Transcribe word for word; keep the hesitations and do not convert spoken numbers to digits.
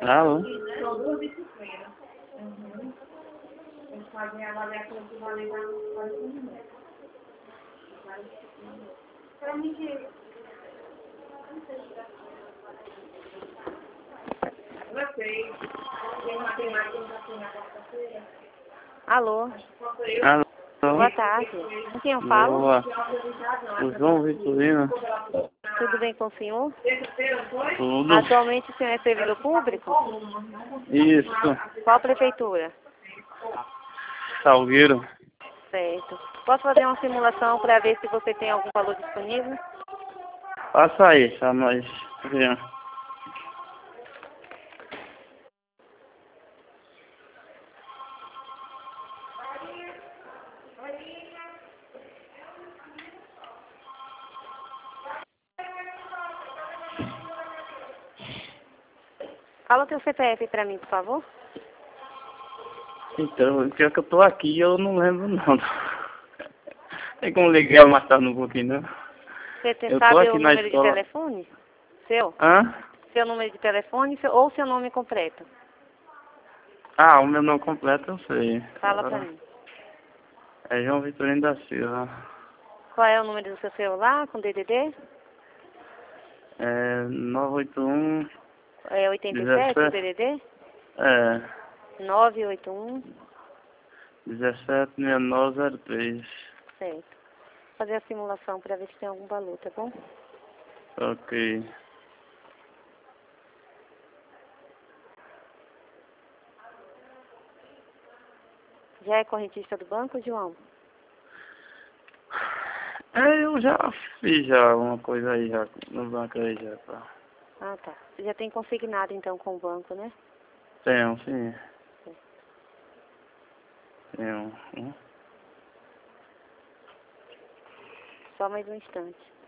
Alô? São duas disciplinas. Uhum. Eles fazem a avaliação que vai levar para o minutos. Para mim que... Eu sei. Tem matemática que na quarta-feira. Alô? Alô? Boa tarde. Com quem eu falo? Boa. O João Vitorino. Tudo bem com o senhor? Tudo. Atualmente o senhor é servidor público? Isso. Qual prefeitura? Salgueiro. Certo. Posso fazer uma simulação para ver se você tem algum valor disponível? Passa aí, pra nós ver. Fala o teu C P F para mim, por favor. Então, pior que eu tô aqui, eu não lembro não. Tem como ligar mais tarde um pouquinho, não? Você tem, Eu tô sabe aqui o na número escola. de telefone? Seu? Hã? Seu número de telefone seu, ou seu nome completo? Ah, o meu nome completo eu sei. Fala Agora para mim. é João Vitorino da Silva. Qual é o número do seu celular com D D D? É nove oito um É oitenta e sete o dezessete. D D D? É. nove oito um. dezessete sessenta e nove zero três. Certo. Vou fazer a simulação para ver se tem algum valor, tá bom? Ok. Já é correntista do banco, João? É, eu já fiz já uma coisa aí já no banco aí já, tá? Ah, tá. Você já tem consignado então com o banco, né? Tenho, sim. Sim. Tenho. Hum. Só mais um instante.